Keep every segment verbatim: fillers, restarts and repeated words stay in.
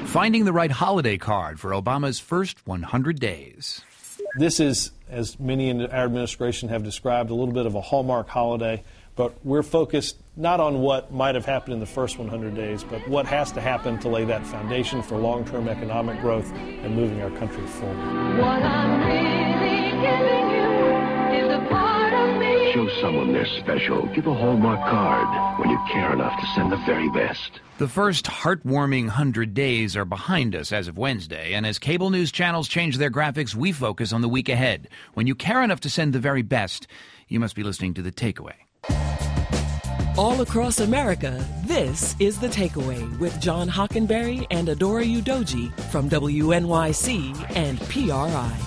Finding the right holiday card for Obama's first one hundred days. This is, as many in our administration have described, a little bit of a hallmark holiday, but we're focused not on what might have happened in the first one hundred days, but what has to happen to lay that foundation for long-term economic growth and moving our country forward. What I'm really giving you is a part of me. Show someone they're special. Give a Hallmark card when you care enough to send the very best. The first heartwarming one hundred days are behind us as of Wednesday, and as cable news channels change their graphics, we focus on the week ahead. When you care enough to send the very best, you must be listening to The Takeaway. All across America, this is The Takeaway with John Hockenberry and Adora Udoji from W N Y C and P R I.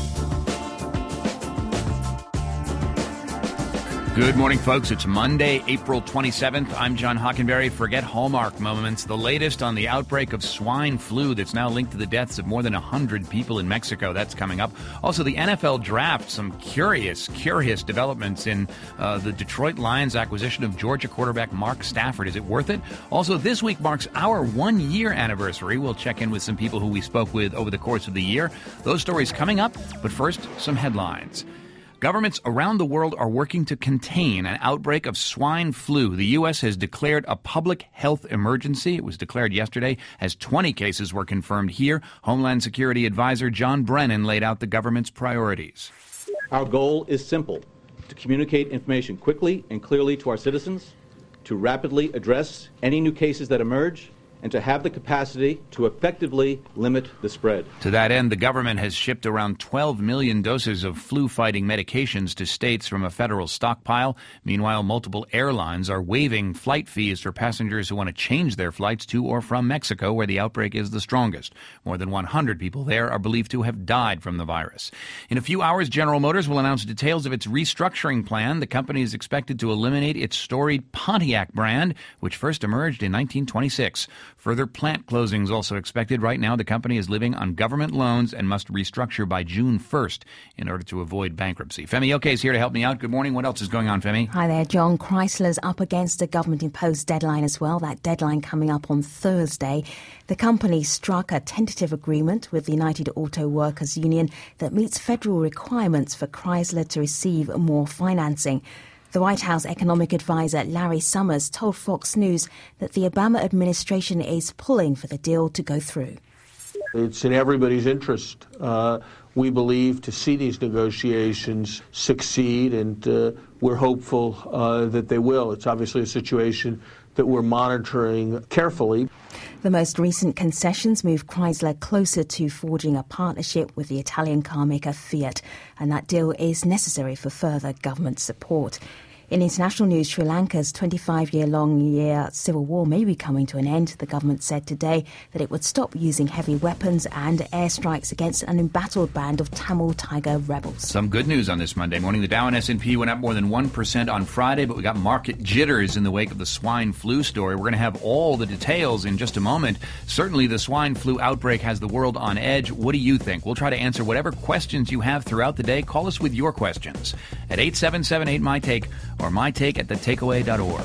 Good morning, folks. It's Monday, April twenty-seventh. I'm John Hockenberry. Forget Hallmark moments. The latest on the outbreak of swine flu that's now linked to the deaths of more than one hundred people in Mexico. That's coming up. Also, the N F L draft. Some curious, curious developments in uh, the Detroit Lions acquisition of Georgia quarterback Mark Stafford. Is it worth it? Also, this week marks our one-year anniversary. We'll check in with some people who we spoke with over the course of the year. Those stories coming up. But first, some headlines. Governments around the world are working to contain an outbreak of swine flu. The U S has declared a public health emergency. It was declared yesterday as twenty cases were confirmed here. Homeland Security Advisor John Brennan laid out the government's priorities. Our goal is simple: to communicate information quickly and clearly to our citizens, to rapidly address any new cases that emerge, and to have the capacity to effectively limit the spread. To that end, the government has shipped around twelve million doses of flu-fighting medications to states from a federal stockpile. Meanwhile, multiple airlines are waiving flight fees for passengers who want to change their flights to or from Mexico, where the outbreak is the strongest. More than one hundred people there are believed to have died from the virus. In a few hours, General Motors will announce details of its restructuring plan. The company is expected to eliminate its storied Pontiac brand, which first emerged in nineteen twenty-six. Further plant closings also expected. Right now, the company is living on government loans and must restructure by June first in order to avoid bankruptcy. Femi Oke is here to help me out. Good morning. What else is going on, Femi? Hi there, John. Chrysler's up against a government-imposed deadline as well. That deadline coming up on Thursday. The company struck a tentative agreement with the United Auto Workers Union that meets federal requirements for Chrysler to receive more financing. The White House economic advisor Larry Summers told Fox News that the Obama administration is pulling for the deal to go through. It's in everybody's interest, uh, we believe, to see these negotiations succeed, and uh, we're hopeful uh, that they will. It's obviously a situation that we're monitoring carefully. The most recent concessions move Chrysler closer to forging a partnership with the Italian carmaker Fiat, and that deal is necessary for further government support. In international news, Sri Lanka's twenty-five-year-long year civil war may be coming to an end. The government said today that it would stop using heavy weapons and airstrikes against an embattled band of Tamil Tiger rebels. Some good news on this Monday morning. The Dow and S and P went up more than one percent on Friday, but we got market jitters in the wake of the swine flu story. We're going to have all the details in just a moment. Certainly the swine flu outbreak has the world on edge. What do you think? We'll try to answer whatever questions you have throughout the day. Call us with your questions at eight seven seven eight, M Y T A K E or my take at the takeaway dot org.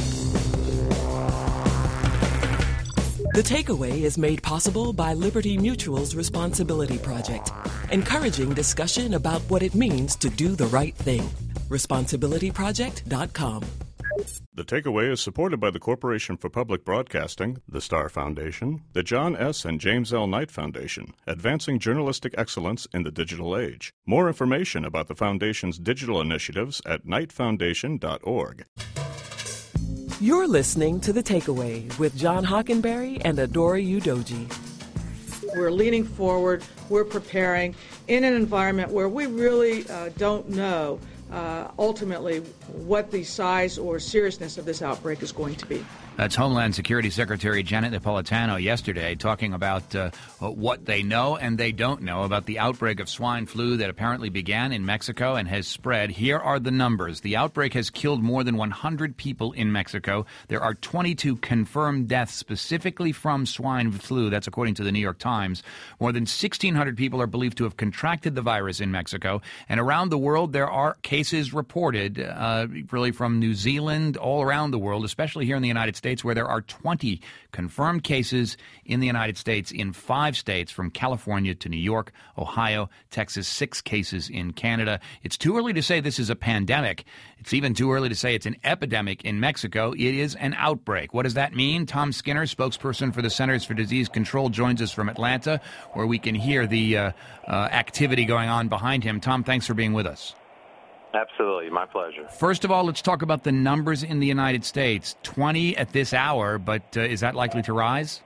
The Takeaway is made possible by Liberty Mutual's Responsibility Project, encouraging discussion about what it means to do the right thing. responsibility project dot com. The Takeaway is supported by the Corporation for Public Broadcasting, the Star Foundation, the John S. and James L. Knight Foundation, advancing journalistic excellence in the digital age. More information about the Foundation's digital initiatives at knight foundation dot org. You're listening to The Takeaway with John Hockenberry and Adora Udoji. We're leaning forward, we're preparing in an environment where we really uh, don't know Uh, ultimately what the size or seriousness of this outbreak is going to be. That's Homeland Security Secretary Janet Napolitano yesterday talking about uh, what they know and they don't know about the outbreak of swine flu that apparently began in Mexico and has spread. Here are the numbers. The outbreak has killed more than one hundred people in Mexico. There are twenty-two confirmed deaths specifically from swine flu. That's according to the New York Times. More than sixteen hundred people are believed to have contracted the virus in Mexico. And around the world, there are cases reported, uh, really from New Zealand, all around the world, especially here in the United States. States, where there are twenty confirmed cases in the United States in five states, from California to New York, Ohio, Texas, six cases in Canada. It's too early to say this is a pandemic. It's even too early to say it's an epidemic in Mexico. It is an outbreak. What does that mean? Tom Skinner, spokesperson for the Centers for Disease Control, joins us from Atlanta, where we can hear the uh, uh, activity going on behind him. Tom, thanks for being with us. Absolutely. My pleasure. First of all, let's talk about the numbers in the United States. twenty at this hour, but uh, is that likely to rise?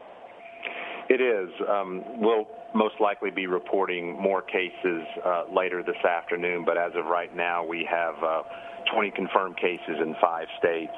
It is. Um, we'll most likely be reporting more cases uh, later this afternoon, but as of right now, we have uh, twenty confirmed cases in five states.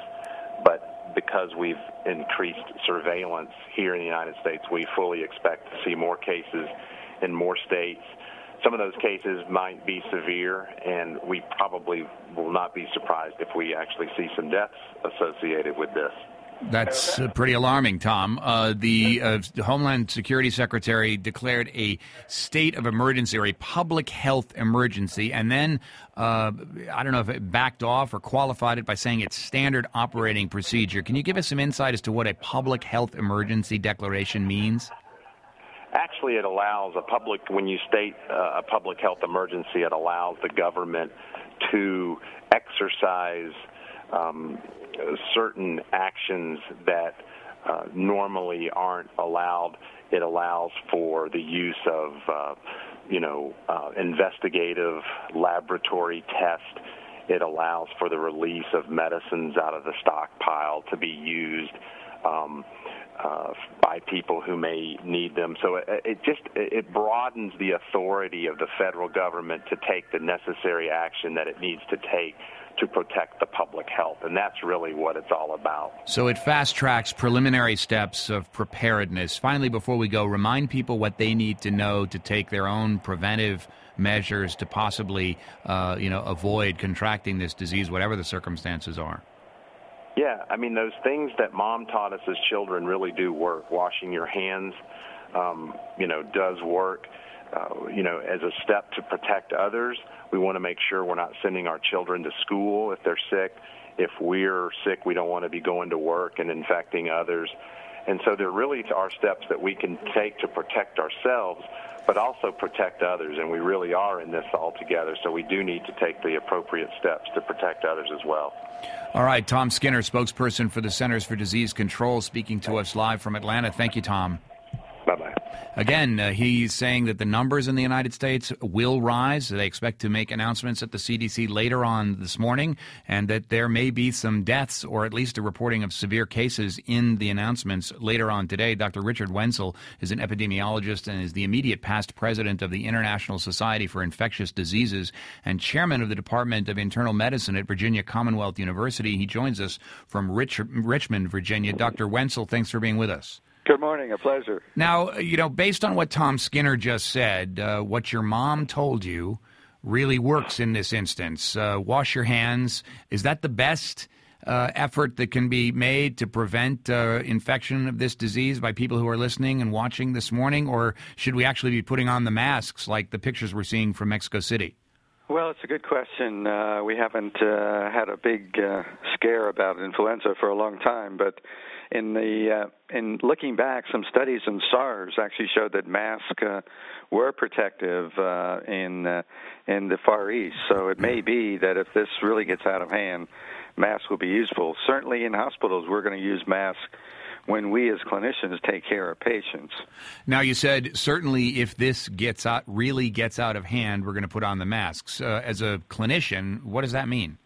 But because we've increased surveillance here in the United States, we fully expect to see more cases in more states. Some of those cases might be severe, and we probably will not be surprised if we actually see some deaths associated with this. That's uh, pretty alarming, Tom. Uh, the uh, Homeland Security Secretary declared a state of emergency, or a public health emergency, and then, uh, I don't know if it backed off or qualified it by saying it's standard operating procedure. Can you give us some insight as to what a public health emergency declaration means? Actually, it allows a public, when you state uh, a public health emergency, it allows the government to exercise um, certain actions that uh, normally aren't allowed. It allows for the use of, uh, you know, uh, investigative laboratory tests. It allows for the release of medicines out of the stockpile to be used Um, Uh, by people who may need them. So it, it just it broadens the authority of the federal government to take the necessary action that it needs to take to protect the public health, and that's really what it's all about. So it fast-tracks preliminary steps of preparedness. Finally, before we go, remind people what they need to know to take their own preventive measures to possibly, uh, you know, avoid contracting this disease, whatever the circumstances are. Yeah, I mean, those things that Mom taught us as children really do work. Washing your hands, um, you know, does work. Uh, you know, as a step to protect others, we want to make sure we're not sending our children to school if they're sick. If we're sick, we don't want to be going to work and infecting others. And so there really are steps that we can take to protect ourselves, but also protect others, and we really are in this all together, so we do need to take the appropriate steps to protect others as well. All right, Tom Skinner, spokesperson for the Centers for Disease Control, speaking to us live from Atlanta. Thank you, Tom. Bye-bye. Again, uh, he's saying that the numbers in the United States will rise. They expect to make announcements at the C D C later on this morning, and that there may be some deaths, or at least a reporting of severe cases in the announcements later on today. Doctor Richard Wenzel is an epidemiologist and is the immediate past president of the International Society for Infectious Diseases and chairman of the Department of Internal Medicine at Virginia Commonwealth University. He joins us from Rich- Richmond, Virginia. Doctor Wenzel, thanks for being with us. Good morning. A pleasure. Now, you know, based on what Tom Skinner just said, uh, what your mom told you really works in this instance. Uh, wash your hands. Is that the best uh, effort that can be made to prevent uh, infection of this disease by people who are listening and watching this morning? Or should we actually be putting on the masks like the pictures we're seeing from Mexico City? Well, it's a good question. Uh, we haven't uh, had a big uh, scare about influenza for a long time, but in the uh, in looking back, some studies in SARS actually showed that masks uh, were protective uh, in uh, in the Far East. So it may be that if this really gets out of hand, masks will be useful. Certainly in hospitals, we're going to use masks when we as clinicians take care of patients. Now, you said certainly if this gets out, really gets out of hand, we're going to put on the masks. Uh, as a clinician, what does that mean?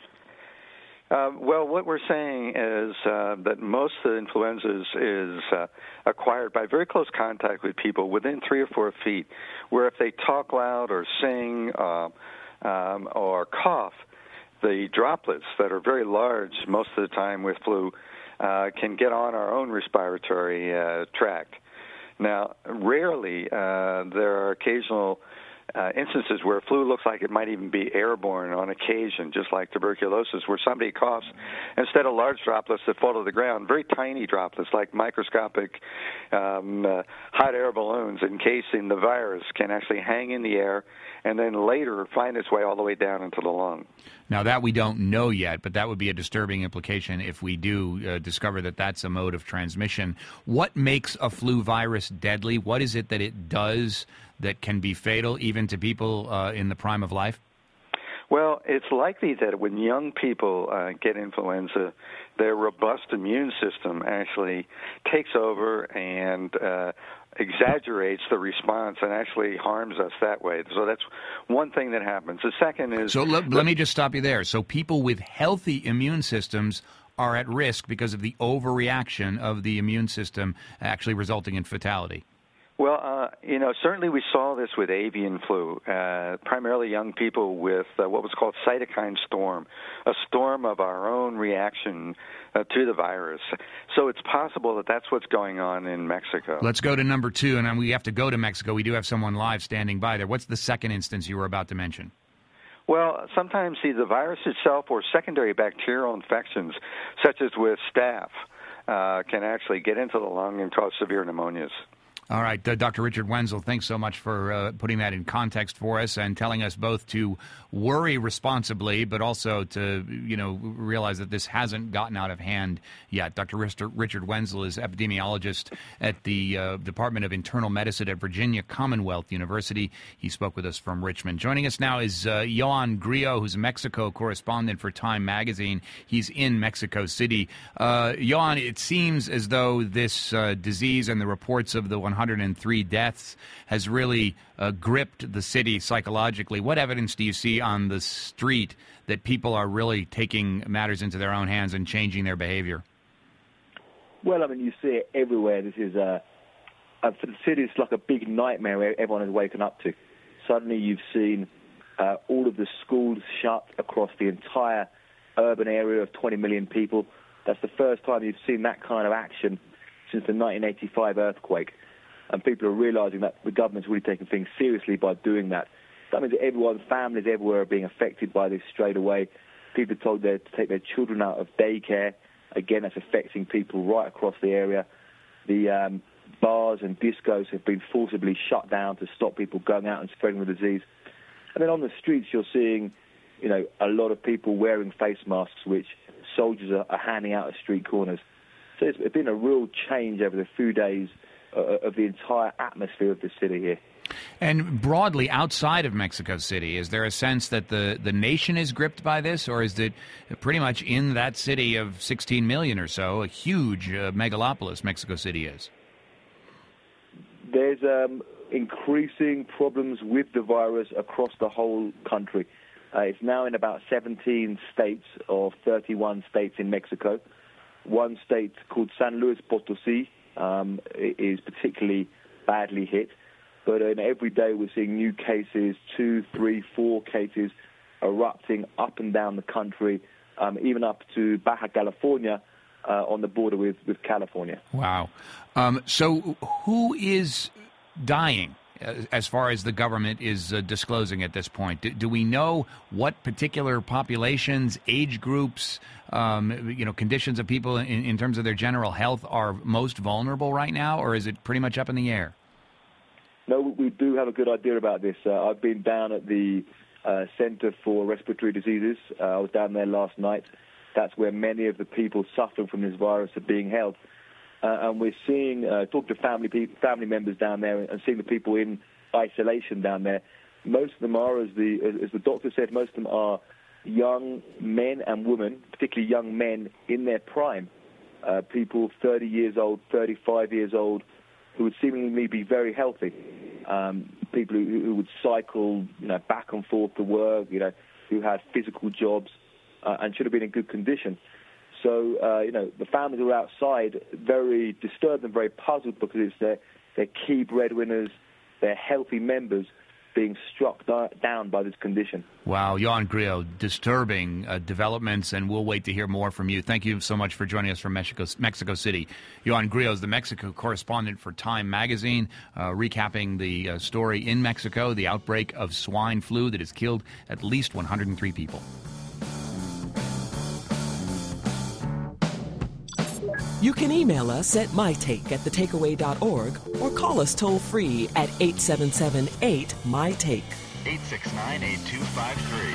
Uh, well, what we're saying is uh, that most of the influenzas is uh, acquired by very close contact with people within three or four feet, where if they talk loud or sing uh, um, or cough, the droplets that are very large most of the time with flu uh, can get on our own respiratory uh, tract. Now, rarely uh, there are occasional Uh, instances where flu looks like it might even be airborne on occasion, just like tuberculosis, where somebody coughs, instead of large droplets that fall to the ground, very tiny droplets like microscopic um, uh, hot air balloons encasing the virus can actually hang in the air and then later find its way all the way down into the lung. Now, that we don't know yet, but that would be a disturbing implication if we do uh, discover that that's a mode of transmission. What makes a flu virus deadly? What is it that it does that can be fatal even to people uh, in the prime of life? Well, it's likely that when young people uh, get influenza, their robust immune system actually takes over and uh, exaggerates the response and actually harms us that way. So that's one thing that happens. The second is... So let, let me just stop you there. So people with healthy immune systems are at risk because of the overreaction of the immune system actually resulting in fatality. Well, uh, you know, certainly we saw this with avian flu, uh, primarily young people with uh, what was called cytokine storm, a storm of our own reaction uh, to the virus. So it's possible that that's what's going on in Mexico. Let's go to number two, and we have to go to Mexico. We do have someone live standing by there. What's the second instance you were about to mention? Well, sometimes see, the virus itself or secondary bacterial infections, such as with staph, uh, can actually get into the lung and cause severe pneumonias. All right, uh, Doctor Richard Wenzel, thanks so much for uh, putting that in context for us and telling us both to worry responsibly, but also to, you know, realize that this hasn't gotten out of hand yet. Doctor Richard Wenzel is epidemiologist at the uh, Department of Internal Medicine at Virginia Commonwealth University. He spoke with us from Richmond. Joining us now is uh, Joan Grillo, who's a Mexico correspondent for Time Magazine. He's in Mexico City. Uh, Joan, it seems as though this uh, disease and the reports of the one hundred three deaths has really uh, gripped the city psychologically. What evidence do you see on the street that people are really taking matters into their own hands and changing their behavior? Well, I mean, you see it everywhere. This is a, a for the city, it's like a big nightmare where everyone is waking up to. Suddenly you've seen uh, all of the schools shut across the entire urban area of twenty million people. That's the first time you've seen that kind of action since the nineteen eighty-five earthquake. And people are realizing that the government's really taking things seriously by doing that. That means that everyone, families everywhere are being affected by this straight away. People are told to take their children out of daycare. Again, that's affecting people right across the area. The um, bars and discos have been forcibly shut down to stop people going out and spreading the disease. And then on the streets, you're seeing, you know, a lot of people wearing face masks, which soldiers are, are handing out at street corners. So it's been a real change over the few days Uh, of the entire atmosphere of the city here. And broadly, outside of Mexico City, is there a sense that the, the nation is gripped by this, or is it pretty much in that city of sixteen million or so, a huge uh, megalopolis Mexico City is? There's um, increasing problems with the virus across the whole country. Uh, it's now in about seventeen states of thirty-one states in Mexico. One state called San Luis Potosí Um, is particularly badly hit. But uh, every day we're seeing new cases, two, three, four cases erupting up and down the country, um, even up to Baja California uh, on the border with, with California. Wow. Um, so who is dying as far as the government is uh, disclosing at this point? Do, do we know what particular populations, age groups, um, you know, conditions of people in, in terms of their general health are most vulnerable right now, or is it pretty much up in the air? No, we do have a good idea about this. Uh, I've been down at the uh, Center for Respiratory Diseases. Uh, I was down there last night. That's where many of the people suffering from this virus are being held. Uh, and we're seeing, uh, talk to family pe- family members down there and seeing the people in isolation down there. Most of them are, as the as the doctor said, most of them are young men and women, particularly young men in their prime, uh, people thirty years old, thirty-five years old, who would seemingly be very healthy. Um, people who, who would cycle, you know, back and forth to work, you know, who had physical jobs uh, and should have been in good condition. So, uh, you know, the families who are outside very disturbed and very puzzled because it's their, their key breadwinners, their healthy members being struck down by this condition. Wow, Joan Grillo, disturbing uh, developments, and we'll wait to hear more from you. Thank you so much for joining us from Mexico, Mexico City. Joan Grillo is the Mexico correspondent for Time Magazine, uh, recapping the uh, story in Mexico, the outbreak of swine flu that has killed at least one hundred three people. You can email us at mytake at the takeaway dot org or call us toll-free at eight seven seven eight, M Y T A K E. eight six nine, eight two five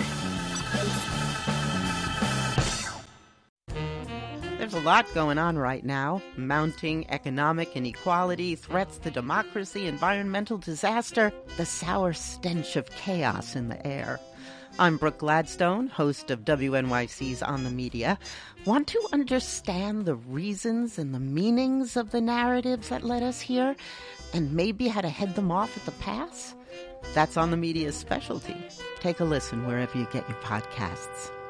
three. There's a lot going on right now. Mounting economic inequality, threats to democracy, environmental disaster, the sour stench of chaos in the air. I'm Brooke Gladstone, host of W N Y C's On the Media. Want to understand the reasons and the meanings of the narratives that led us here, and maybe how to head them off at the pass? That's On the Media's specialty. Take a listen wherever you get your podcasts.